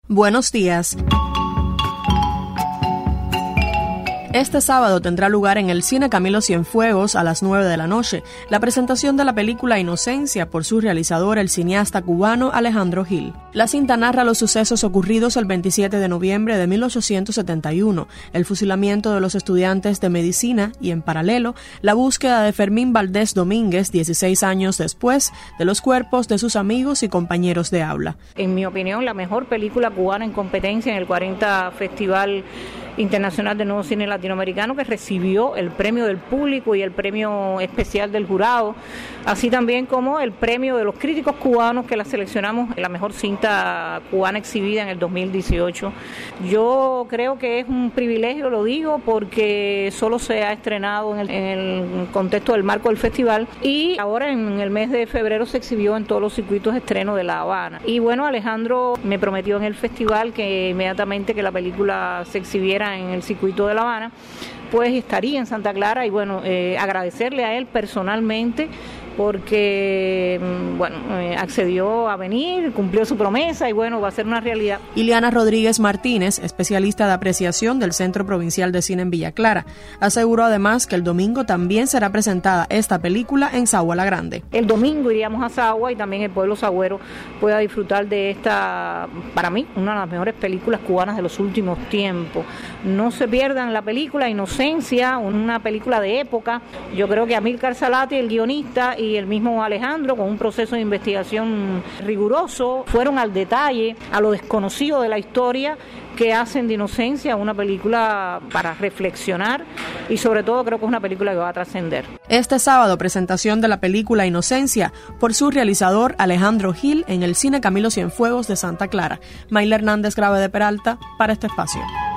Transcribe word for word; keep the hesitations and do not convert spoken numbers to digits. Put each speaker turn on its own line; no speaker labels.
Buenos días. Este sábado tendrá lugar en el Cine Camilo Cienfuegos a las nueve de la noche la presentación de la película Inocencia por su realizador, el cineasta cubano Alejandro Gil. La cinta narra los sucesos ocurridos el veintisiete de noviembre de mil ochocientos setenta y uno, el fusilamiento de los estudiantes de medicina y, en paralelo, la búsqueda de Fermín Valdés Domínguez, dieciséis años después, de los cuerpos de sus amigos y compañeros de aula.
En mi opinión, la mejor película cubana en competencia en el cuarenta Festival Internacional de Nuevo Cine Latinoamericano, que recibió el premio del público y el premio especial del jurado, así también como el premio de los críticos cubanos, que la seleccionamos en la mejor cinta cubana exhibida en el dos mil dieciocho. Yo creo que es un privilegio, lo digo, porque solo se ha estrenado en el, en el contexto del marco del festival, y ahora en el mes de febrero se exhibió en todos los circuitos de estreno de La Habana. Y bueno, Alejandro me prometió en el festival que inmediatamente que la película se exhibiera en el circuito de La Habana, pues estaría en Santa Clara, y bueno, eh, agradecerle a él personalmente porque, bueno, eh, accedió a venir, cumplió su promesa y bueno, va a ser una realidad.
Ileana Rodríguez Martínez, especialista de apreciación del Centro Provincial de Cine en Villa Clara, aseguró además que el domingo también será presentada esta película en Sagua la Grande.
El domingo iríamos a Sagua y también el pueblo sagüero pueda disfrutar de esta, para mí, una de las mejores películas cubanas de los últimos tiempos. No se pierdan la película Inocencia, una película de época. Yo creo que Amílcar Salati, el guionista, y el mismo Alejandro, con un proceso de investigación riguroso, fueron al detalle, a lo desconocido de la historia, que hacen de Inocencia una película para reflexionar, y sobre todo creo que es una película que va a trascender.
Este sábado, presentación de la película Inocencia por su realizador Alejandro Gil en el Cine Camilo Cienfuegos de Santa Clara. Mayla Hernández Grave de Peralta para este espacio.